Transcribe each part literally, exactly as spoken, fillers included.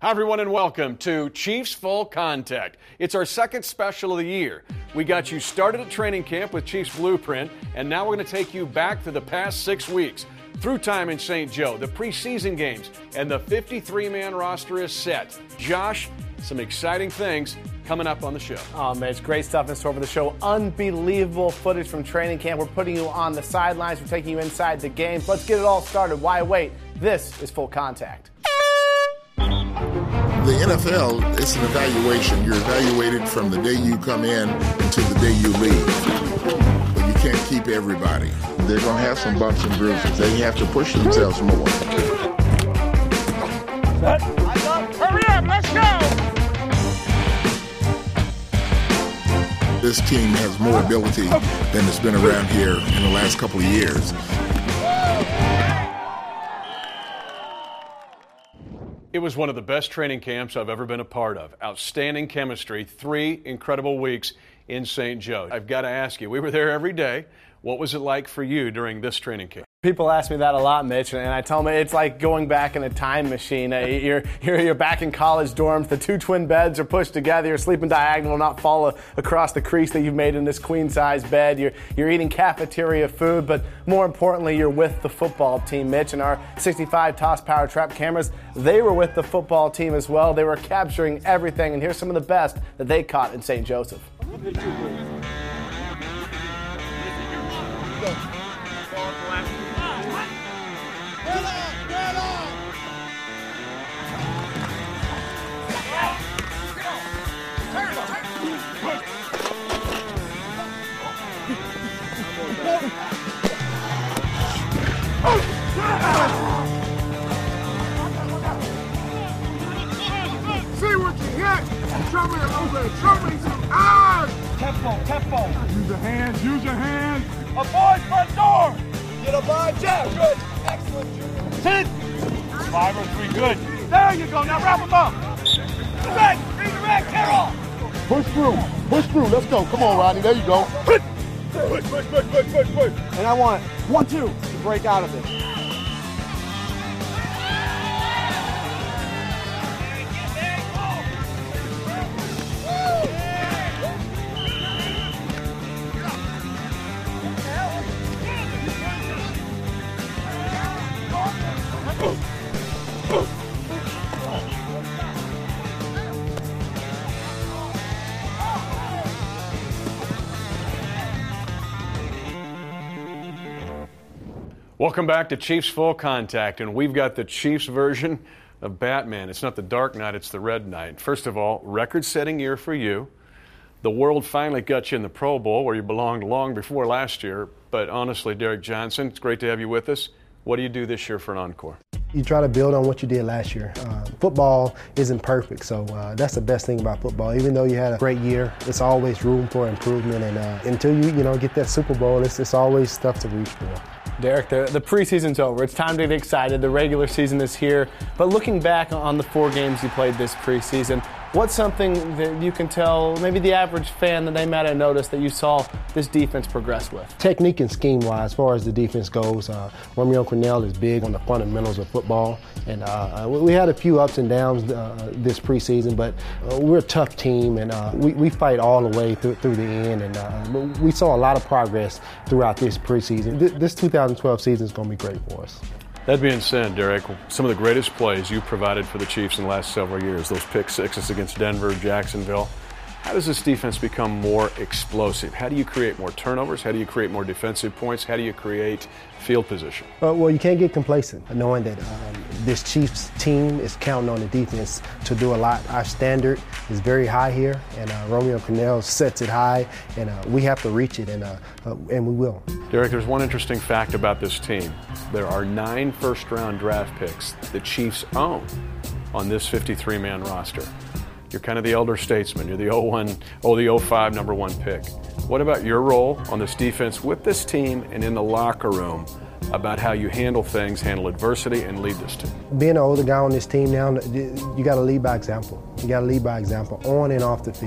Hi, everyone, and welcome to Chiefs Full Contact. It's our second special of the year. We got you started at training camp with Chiefs Blueprint, and now we're going to take you back to the past six weeks. Through time in Saint Joe, the preseason games, and the fifty-three man roster is set. Josh, some exciting things coming up on the show. Oh, man, it's great stuff in store for the show. Unbelievable footage from training camp. We're putting you on the sidelines. We're taking you inside the games. Let's get it all started. Why wait? This is Full Contact. The N F L, it's an evaluation. You're evaluated from the day you come in until the day you leave. But you can't keep everybody. They're going to have some bumps and bruises. They have to push themselves more. Set. Hurry up, let's go! This team has more ability than has been around here in the last couple of years. It was one of the best training camps I've ever been a part of. Outstanding chemistry, three incredible weeks in Saint Joe. I've got to ask you, we were there every day. What was it like for you during this training camp? People ask me that a lot, Mitch, and I tell them it's like going back in a time machine. You're, you're, you're back in college dorms. The two twin beds are pushed together. You're sleeping diagonal, not fall across the crease that you've made in this queen-size bed. You're, you're eating cafeteria food, but more importantly, you're with the football team, Mitch. And our sixty-five Toss Power Trap cameras, they were with the football team as well. They were capturing everything, and here's some of the best that they caught in Saint Joseph. See what you hit! Show me a little bit! Show me some eyes! Tempo, tempo! Use your hands, use your hands! Avoid front door! Get a blind jab! Good! Excellent, Junior! Sit! Five or three, good! There you go, now wrap them up! Right! Redirect, Carroll! Push through! Push through! Let's go! Come on, Rodney, there you go! Push, push, push, push, push, push! And I want one, two to break out of this. Welcome back to Chiefs Full Contact, and we've got the Chiefs version of Batman. It's not the Dark Knight, it's the Red Knight. First of all, record-setting year for you. The world finally got you in the Pro Bowl, where you belonged long before last year. But honestly, Derek Johnson, it's great to have you with us. What do you do this year for an encore? You try to build on what you did last year. Uh, football isn't perfect, so uh, that's the best thing about football. Even though you had a great year, it's always room for improvement. And uh, until you, you know, get that Super Bowl, it's, it's always stuff to reach for. Derek, the, the preseason's over. It's time to get excited. The regular season is here. But looking back on the four games you played this preseason, what's something that you can tell maybe the average fan that they might have noticed that you saw this defense progress with? Technique and scheme-wise, as far as the defense goes, uh, Romeo Crennel is big on the fundamentals of football. And uh, we had a few ups and downs uh, this preseason, but uh, we're a tough team, and uh, we, we fight all the way through, through the end. And uh, we saw a lot of progress throughout this preseason. This, this two thousand twelve season is going to be great for us. That being said, Derek, some of the greatest plays you provided for the Chiefs in the last several years, those pick sixes against Denver, Jacksonville. How does this defense become more explosive? How do you create more turnovers? How do you create more defensive points? How do you create field position? Uh, well, you can't get complacent knowing that um, this Chiefs team is counting on the defense to do a lot. Our standard is very high here, and uh, Romeo Crennel sets it high, and uh, we have to reach it, and, uh, uh, and we will. Derek, there's one interesting fact about this team. There are nine first-round draft picks the Chiefs own on this fifty-three man roster. You're kind of the elder statesman. You're the oh one, oh the oh five number one pick. What about your role on this defense with this team and in the locker room about how you handle things, handle adversity, and lead this team? Being an older guy on this team now, you got to lead by example. You got to lead by example on and off the field.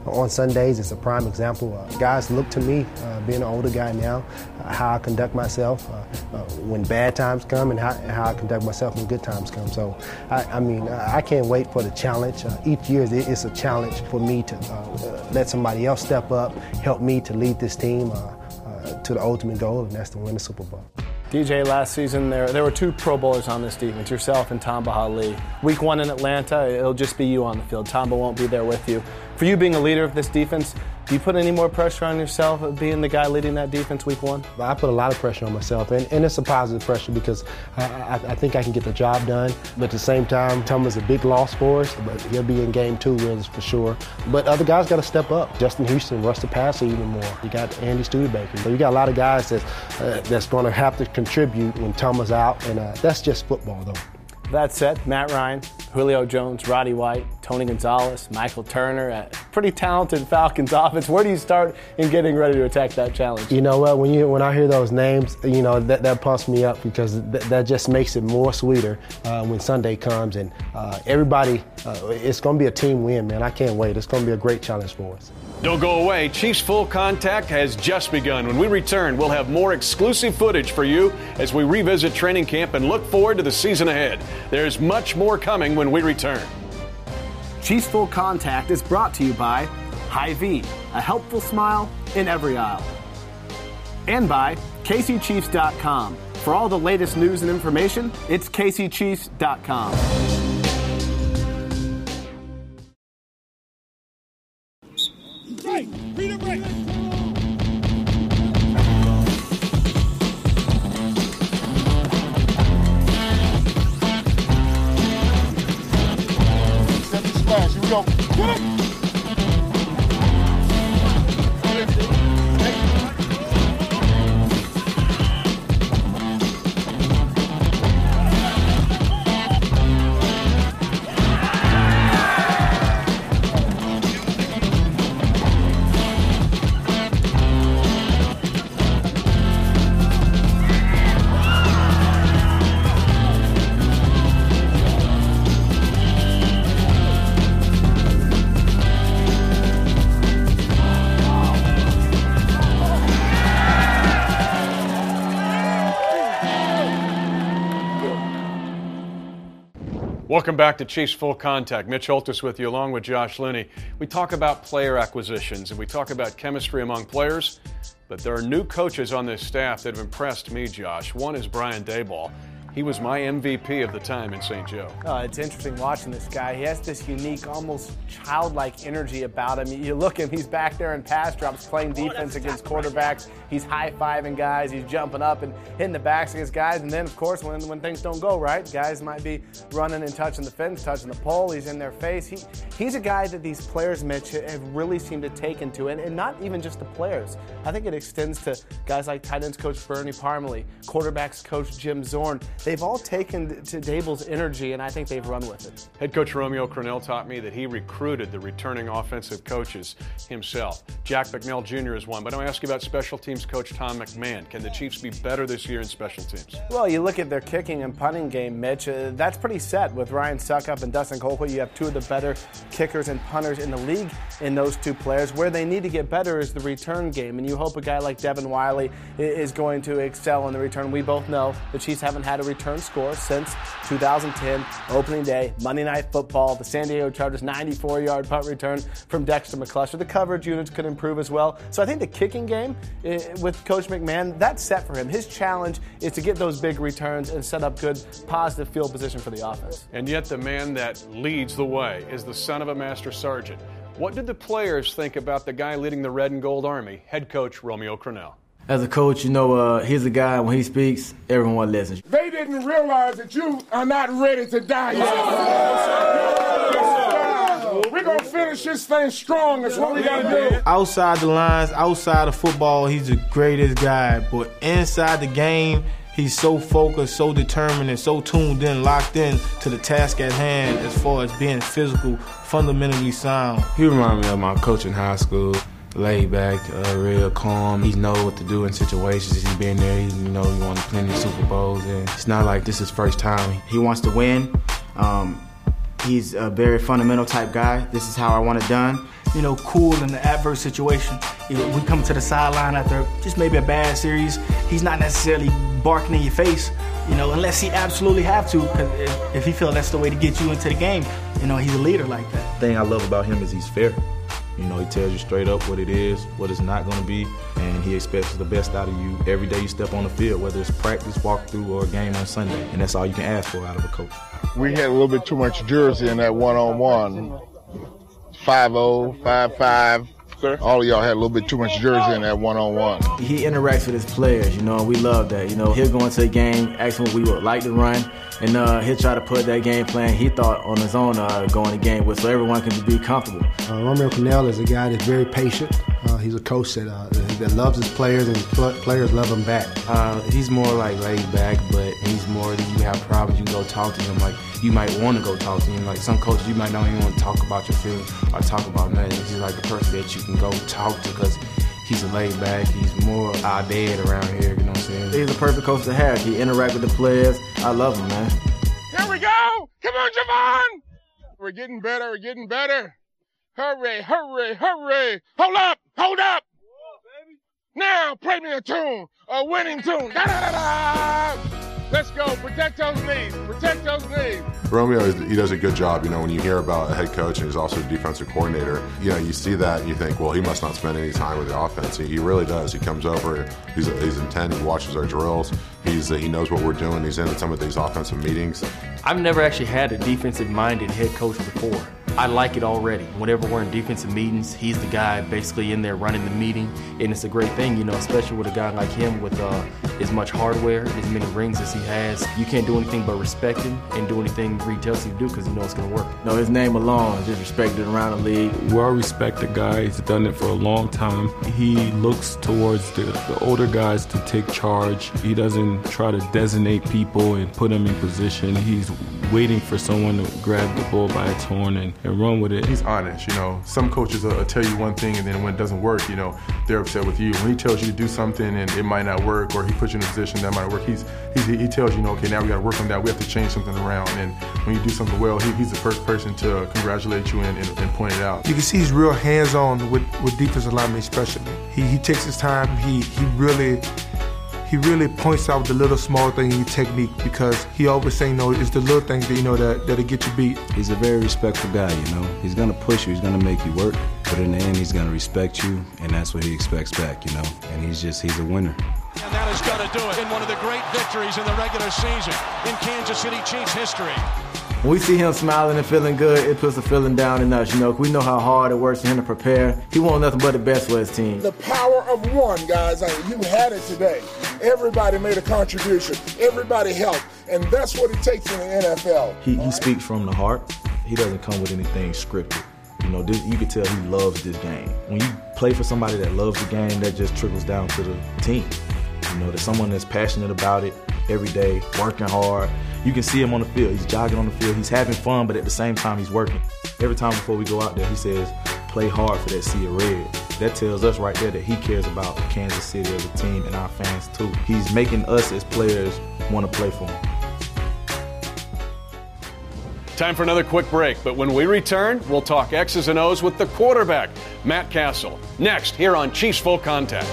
on Sundays. It's a prime example. Uh, guys look to me, uh, being an older guy now, uh, how I conduct myself uh, uh, when bad times come and how, how I conduct myself when good times come. So, I, I mean, I can't wait for the challenge. Uh, each year it's a challenge for me to uh, let somebody else step up, help me to lead this team uh, uh, to the ultimate goal, and that's to win the Super Bowl. D J, last season there there were two Pro Bowlers on this defense, yourself and Tamba Hali. Week one in Atlanta, it'll just be you on the field. Tamba won't be there with you. For you being a leader of this defense, do you put any more pressure on yourself of being the guy leading that defense week one? I put a lot of pressure on myself, and, and it's a positive pressure because I, I, I think I can get the job done. But at the same time, Tamba's a big loss for us, but he'll be in game two with us for sure. But other guys got to step up. Justin Houston, rush the passer even more. You got Andy Studebaker. So you got a lot of guys that's, uh, that's going to have to contribute when Tamba's out, and uh, that's just football, though. That said, Matt Ryan, Julio Jones, Roddy White, Tony Gonzalez, Michael Turner, a pretty talented Falcons offense. Where do you start in getting ready to attack that challenge? You know what, when you when I hear those names, you know, that, that pumps me up because th- that just makes it more sweeter uh, when Sunday comes. And uh, everybody, uh, it's going to be a team win, man. I can't wait. It's going to be a great challenge for us. Don't go away. Chiefs Full Contact has just begun. When we return, we'll have more exclusive footage for you as we revisit training camp and look forward to the season ahead. There's much more coming when we return. Chiefs Full Contact is brought to you by Hy-Vee, a helpful smile in every aisle. And by K C Chiefs dot com. For all the latest news and information, it's K C Chiefs dot com. Break! Peter, break! Splash, here we go. Get it! Welcome back to Chiefs Full Contact. Mitch Holthus with you along with Josh Looney. We talk about player acquisitions and we talk about chemistry among players, but there are new coaches on this staff that have impressed me, Josh. One is Brian Daboll. He was my M V P of the time in Saint Joe. Oh, it's interesting watching this guy. He has this unique, almost childlike energy about him. You look at him, he's back there in pass drops playing defense against quarterbacks. He's high-fiving guys. He's jumping up and hitting the backs against guys. And then, of course, when, when things don't go right, guys might be running and touching the fence, touching the pole. He's in their face. He, he's a guy that these players, Mitch, have really seemed to take into. And, and not even just the players. I think it extends to guys like tight ends coach Bernie Parmalee, quarterbacks coach Jim Zorn. They've all taken to Daboll's energy, and I think they've run with it. Head coach Romeo Crennel taught me that he recruited the returning offensive coaches himself. Jack McNeil Junior is one, but I'm going to ask you about special teams coach Tom McMahon. Can the Chiefs be better this year in special teams? Well, you look at their kicking and punting game, Mitch, uh, that's pretty set with Ryan Suckup and Dustin Colquitt. You have two of the better kickers and punters in the league in those two players. Where they need to get better is the return game, and you hope a guy like Devin Wiley is going to excel in the return. We both know the Chiefs haven't had a return score since two thousand ten, opening day, Monday Night Football. The San Diego Chargers ninety-four-yard punt return from Dexter McCluster. The coverage units could improve as well. So I think the kicking game uh, with Coach McMahon, that's set for him. His challenge is to get those big returns and set up good, positive field position for the offense. And yet the man that leads the way is the son of a master sergeant. What did the players think about the guy leading the Red and Gold Army, head coach Romeo Crennel? As a coach, you know, uh, he's a guy, when he speaks, everyone listens. They didn't realize that you are not ready to die yet. We're going to finish this thing strong. That's what we got to do. Outside the lines, outside of football, he's the greatest guy. But inside the game, he's so focused, so determined, and so tuned in, locked in to the task at hand as far as being physical, fundamentally sound. He reminded me of my coach in high school. Laid back, uh, real calm. He knows what to do in situations. He's been there. He, you know, he won plenty of Super Bowls, and it's not like this is his first time. He wants to win. Um, He's a very fundamental type guy. This is how I want it done. You know, cool in the adverse situation. You know, we come to the sideline after just maybe a bad series. He's not necessarily barking in your face, you know, unless he absolutely have to, because if, if he feels that's the way to get you into the game, you know, he's a leader like that. The thing I love about him is he's fair. You know, he tells you straight up what it is, what it's not going to be, and he expects the best out of you every day you step on the field, whether it's practice, walkthrough, or a game on Sunday. And that's all you can ask for out of a coach. We had a little bit too much jersey in that one-on-one. five oh, five five. Sir? All of y'all had a little bit too much jersey in that one-on-one. He interacts with his players, you know, and we love that. You know, he'll go into a game, ask him what we would like to run, and uh, he'll try to put that game plan he thought on his own uh, going the game with, so everyone can be comfortable. Uh, Romeo Crennel is a guy that's very patient. Uh, he's a coach that, uh, that loves his players, and pl- players love him back. Uh, he's more like laid back, but he's more that you have problems, you can go talk to him. Like, you might want to go talk to him. Like, some coaches, you might not even want to talk about your feelings or talk about nothing. He's just like the person that you can go talk to because he's a laid back. He's more our dad around here, you know what I'm saying? He's the perfect coach to have. He interacts with the players. I love him, man. Here we go! Come on, Javon! We're getting better, we're getting better. Hurry, hurry, hurry! Hold up, hold up! Now, play me a tune, a winning tune. Da-da-da-da! Let's go, protect those knees, protect those knees. Romeo, he does a good job. You know, when you hear about a head coach and he's also a defensive coordinator, you know, you see that and you think, well, he must not spend any time with the offense. He really does. He comes over, he's, he's intent, he watches our drills, he's, he knows what we're doing, he's in some of these offensive meetings. I've never actually had a defensive-minded head coach before. I like it already. Whenever we're in defensive meetings, he's the guy basically in there running the meeting, and it's a great thing, you know, especially with a guy like him with uh, as much hardware, as many rings as he has. You can't do anything but respect him and do anything he tells you to do because you know it's going to work. No, his name alone is just respected around the league. Well respected guy. He's done it for a long time. He looks towards the, the older guys to take charge. He doesn't try to designate people and put them in position. He's waiting for someone to grab the bull by its horn and, and run with it. He's honest, you know. Some coaches will tell you one thing and then when it doesn't work, you know, they're upset with you. When he tells you to do something and it might not work, or he puts you in a position that might work, he's, he's he tells you, you know, okay, now we got to work on that. We have to change something around. And when you do something well, he, he's the first person to congratulate you and, and, and point it out. You can see he's real hands-on with, with defensive linemen especially. He he takes his time. He he really he really points out the little small thing in your technique, because he always saying, no, it's the little things that you know that that'll get you beat. He's a very respectful guy, you know. He's gonna push you, he's gonna make you work, but in the end he's gonna respect you, and that's what he expects back, you know. And he's just he's a winner. And that is going to do it in one of the great victories in the regular season in Kansas City Chiefs history. When we see him smiling and feeling good, it puts the feeling down in us. You know, we know how hard it works for him to prepare. He wants nothing but the best for his team. The power of one, guys. I mean, you had it today. Everybody made a contribution. Everybody helped. And that's what it takes in the N F L. He, he speaks from the heart. He doesn't come with anything scripted. You know, this, you can tell he loves this game. When you play for somebody that loves the game, that just trickles down to the team. You know, there's someone that's passionate about it every day, working hard. You can see him on the field. He's jogging on the field. He's having fun, but at the same time, he's working. Every time before we go out there, he says, play hard for that sea of red. That tells us right there that he cares about Kansas City as a team and our fans too. He's making us as players want to play for him. Time for another quick break, but when we return, we'll talk X's and O's with the quarterback, Matt Cassel. Next, here on Chiefs Full Contact.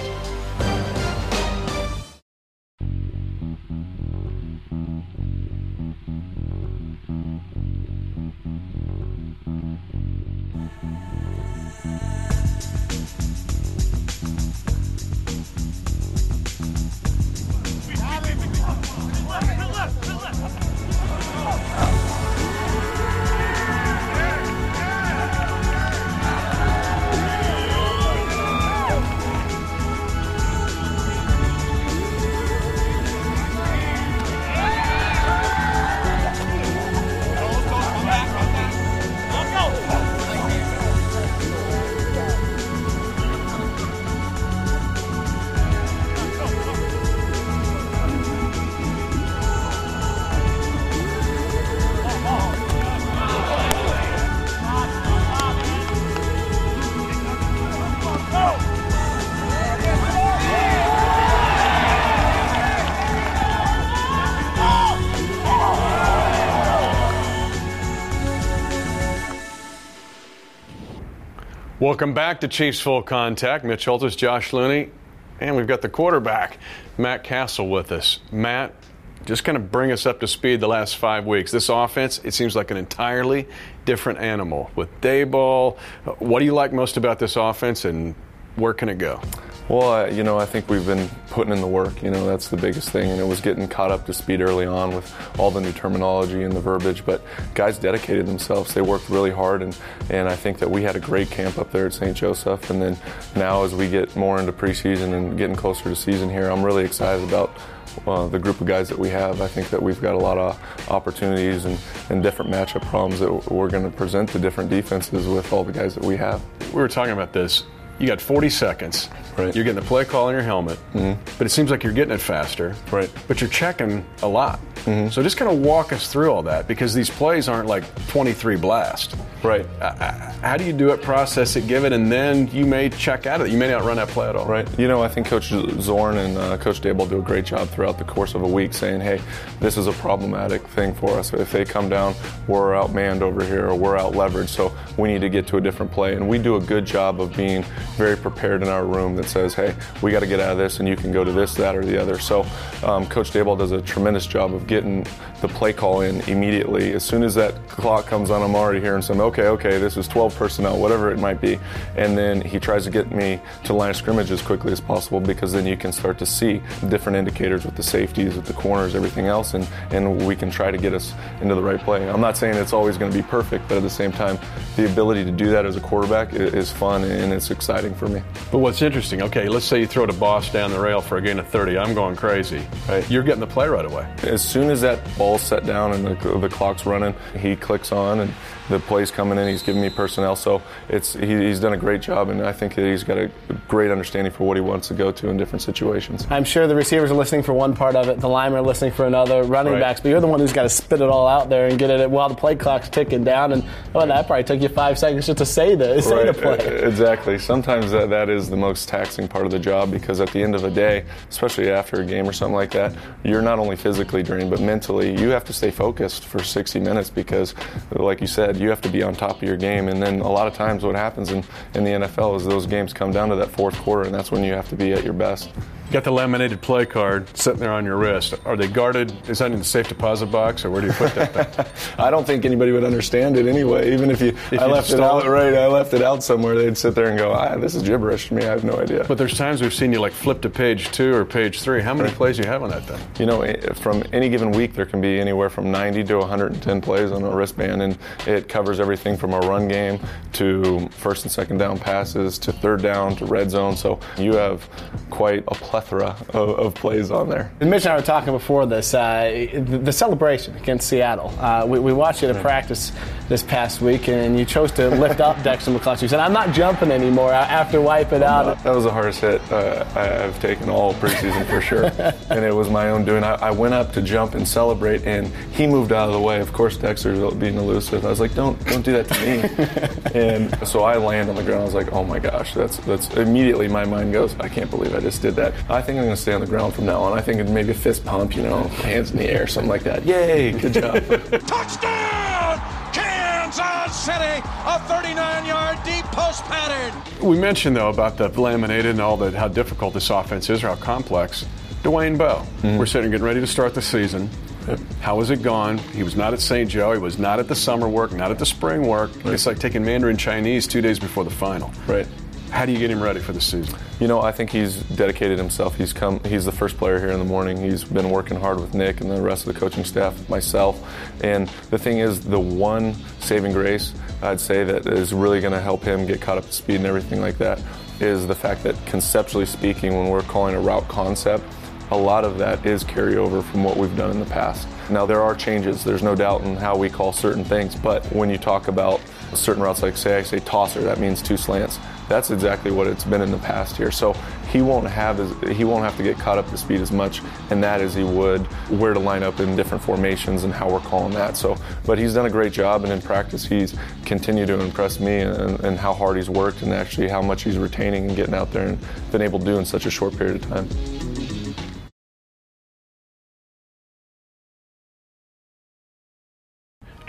Welcome back to Chiefs Full Contact. Mitch Holthus, Josh Looney, and we've got the quarterback, Matt Cassel, with us. Matt, just kind of bring us up to speed the last five weeks. This offense, it seems like an entirely different animal with Daboll. What do you like most about this offense, and where can it go? Well, uh, you know, I think we've been putting in the work. You know, that's the biggest thing. And it was getting caught up to speed early on with all the new terminology and the verbiage. But guys dedicated themselves. They worked really hard. And, and I think that we had a great camp up there at Saint Joseph. And then now as we get more into preseason and getting closer to season here, I'm really excited about Uh, the group of guys that we have. I think that we've got a lot of opportunities and, and different matchup problems that we're going to present to different defenses with all the guys that we have. We were talking about this. You got forty seconds. Right. You're getting the play call in your helmet, mm-hmm. but it seems like you're getting it faster. Right. But you're checking a lot. Mm-hmm. So just kind of walk us through all that, because these plays aren't like twenty-three blast. Right. Uh, how do you do it, process it, give it, and then you may check out of it? You may not run that play at all. Right. You know, I think Coach Zorn and uh, Coach Daboll do a great job throughout the course of a week saying, hey, this is a problematic thing for us. If they come down, we're outmanned over here, or we're out leveraged, so we need to get to a different play. And we do a good job of being very prepared in our room that says, hey, we got to get out of this, and you can go to this, that, or the other. So um, Coach Daboll does a tremendous job of getting the play call in immediately. As soon as that clock comes on, I'm already hearing some, okay, okay, this is twelve personnel, whatever it might be. And then he tries to get me to the line of scrimmage as quickly as possible, because then you can start to see different indicators with the safeties, with the corners, everything else, and, and we can try to get us into the right play. I'm not saying it's always going to be perfect, but at the same time, the ability to do that as a quarterback is fun and it's exciting for me. But what's interesting, okay, let's say you throw to Boss down the rail for a gain of thirty. I'm going crazy. Right. You're getting the play right away. As soon as that ball's set down and the, the clock's running, he clicks on and the play's coming in. He's giving me personnel, so it's he, he's done a great job, and I think that he's got a great understanding for what he wants to go to in different situations. I'm sure the receivers are listening for one part of it, the linemen are listening for another, running Right. backs, but you're the one who's got to spit it all out there and get it while the play clock's ticking down. And well, that probably took you five seconds just to say the say Right. the play. Exactly. Sometimes that, that is the most taxing part of the job, because at the end of the day, especially after a game or something like that, you're not only physically drained, but mentally you have to stay focused for sixty minutes, because like you said, you have to be on top of your game. And then a lot of times what happens in, in the N F L is those games come down to that fourth quarter, and that's when you have to be at your best. You got the laminated play card sitting there on your wrist. Are they guarded? Is that in the safe deposit box, or where do you put that thing? I don't think anybody would understand it anyway. Even if you, If I you left it stole out it. right, I left it out somewhere. They'd sit there and go, ah, "This is gibberish to me. I have no idea." But there's times we've seen you like flip to page two or page three. How many plays do you have on that thing? You know, eh, from any given week, there can be anywhere from ninety to one hundred ten plays on a wristband, and it covers everything from a run game to first and second down passes to third down to red zone. So you have quite a plethora of, of plays on there. And Mitch and I were talking before this, uh, the, the celebration against Seattle. Uh, we, we watched you at a practice this past week, and you chose to lift up Dexter McCluskey. You said, I'm not jumping anymore after wipe it out. That was the hardest hit uh, I've taken all preseason for sure. And it was my own doing. I, I went up to jump and celebrate, and he moved out of the way. Of course, Dexter was being elusive. I was like, don't don't do that to me. And so I land on the ground. I was like, oh my gosh, that's that's immediately my mind goes, I can't believe I just did that. I think I'm going to stay on the ground from now on. I think it's maybe a fist pump, you know, hands in the air, something like that. Yay, good job. Touchdown! Kansas City, a thirty-nine yard deep post pattern. We mentioned, though, about the laminated and all that, how difficult this offense is, or how complex. Dwayne Bowe, mm-hmm. we're sitting getting ready to start the season. Yep. How has it gone? He was not at Saint Joe. He was not at the summer work, not at the spring work. Right. It's like taking Mandarin Chinese two days before the final. Right. How do you get him ready for the season? You know, I think he's dedicated himself. He's come. He's the first player here in the morning. He's been working hard with Nick and the rest of the coaching staff, myself. And the thing is, the one saving grace I'd say that is really going to help him get caught up to speed and everything like that is the fact that conceptually speaking, when we're calling a route concept, a lot of that is carryover from what we've done in the past. Now, there are changes. There's no doubt in how we call certain things. But when you talk about certain routes, like say I say tosser, that means two slants. That's exactly what it's been in the past here. So he won't have as, he won't have to get caught up to speed as much in that as he would where to line up in different formations and how we're calling that. So, but he's done a great job, and in practice he's continued to impress me and, and how hard he's worked and actually how much he's retaining and getting out there and been able to do in such a short period of time.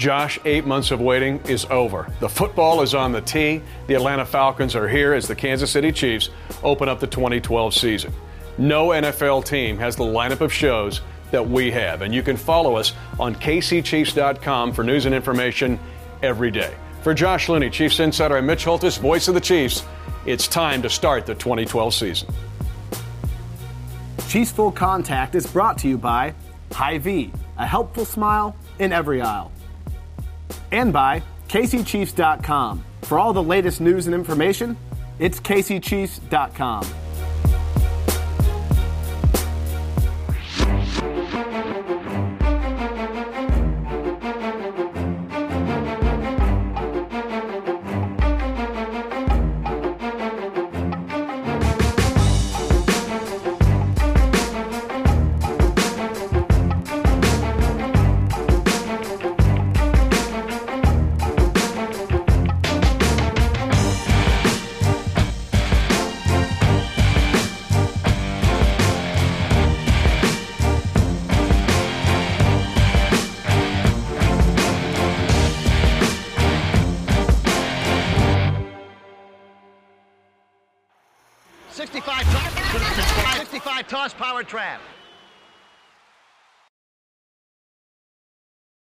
Josh, eight months of waiting is over. The football is on the tee. The Atlanta Falcons are here as the Kansas City Chiefs open up the twenty twelve season. No N F L team has the lineup of shows that we have, and you can follow us on K C Chiefs dot com for news and information every day. For Josh Looney, Chiefs Insider, and Mitch Holthus, voice of the Chiefs, it's time to start the twenty twelve season. Chiefs Full Contact is brought to you by Hy-Vee, a helpful smile in every aisle. And by K C Chiefs dot com. For all the latest news and information, it's K C Chiefs dot com. sixty-five toss power trap.